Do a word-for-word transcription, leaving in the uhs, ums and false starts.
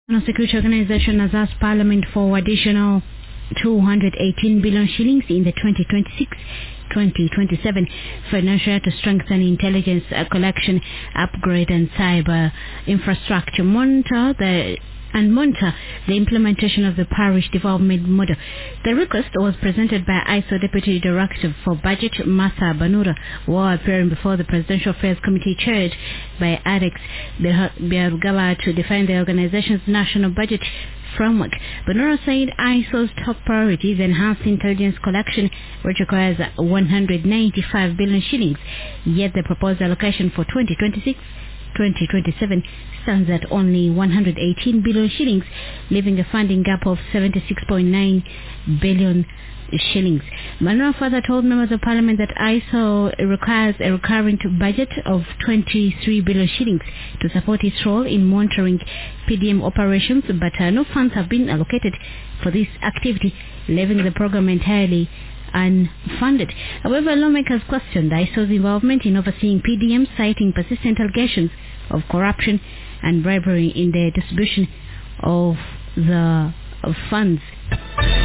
The Security Organization has asked Parliament for additional two hundred eighteen billion shillings in the twenty twenty-six twenty twenty-seven financial year to strengthen intelligence uh, collection, upgrade and cyber infrastructure, monitor the and monitor the implementation of the parish development model. The request was presented by I S O Deputy Director for Budget, Martha Banura, while appearing before the Presidential Affairs Committee chaired by Adex Biargala to define the organization's national budget framework. Banura said I S O's top priority is enhanced intelligence collection, which requires one hundred ninety-five billion shillings, yet the proposed allocation for twenty twenty-six twenty twenty-seven stands at only one hundred eighteen billion shillings, leaving a funding gap of seventy-six point nine billion shillings. Banura further told members of Parliament that I S O requires a recurrent budget of twenty-three billion shillings to support its role in monitoring P D M operations, but uh, no funds have been allocated for this activity, leaving the program entirely unfunded. However, lawmakers questioned I S O's involvement in overseeing P D M, citing persistent allegations of corruption and bribery in the distribution of the of funds.